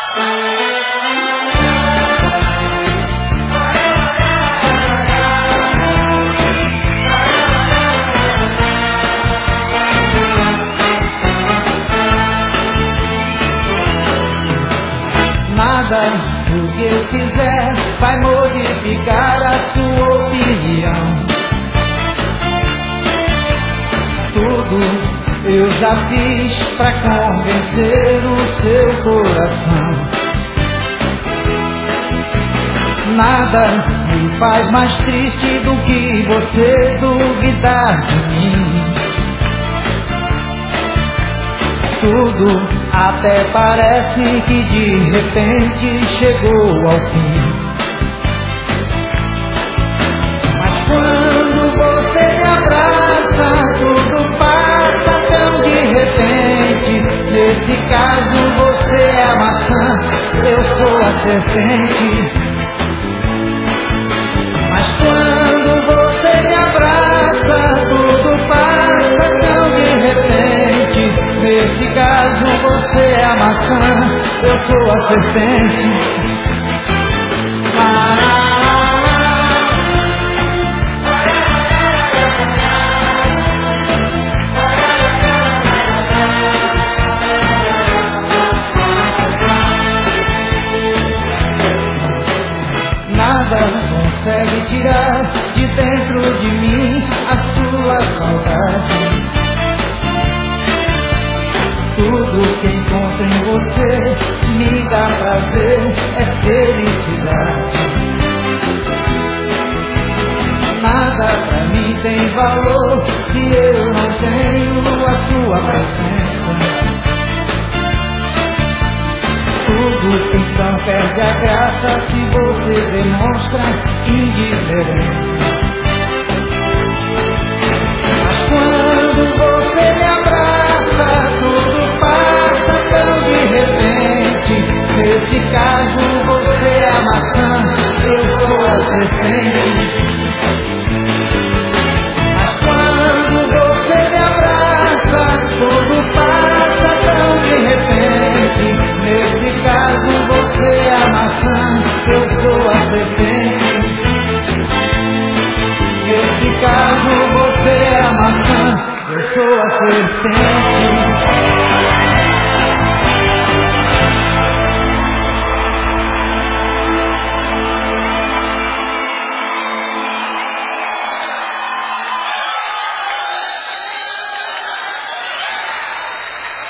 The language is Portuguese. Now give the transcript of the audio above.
Nada do que eu fizer vai modificar a sua opinião. Tudo eu já fiz pra convencer o seu coração. Nada me faz mais triste do que você duvidar de mim. Tudo até parece que de repente chegou ao fim. Mas quando você me abraça, tudo passa tão de repente. Nesse caso você é a maçã, eu sou a serpente. Mas quando você me abraça, tudo passa tão de repente. Nesse caso você é a maçã, eu sou a serpente. Nada consegue tirar de dentro de mim a sua saudade. Tudo que encontro em você me dá prazer, é felicidade. Nada pra mim tem valor se eu não tenho a sua presença. Tudo então perde a graça se você demonstra indiferença. Mas quando você me abraça, tudo passa tão de repente. Nesse caso você é a maçã, eu sou a serpente. Mas quando você me abraça, tudo passa tão de repente. Nesse caso você é a maçã, eu sou a serpente. Nesse caso você é a maçã, eu sou a serpente.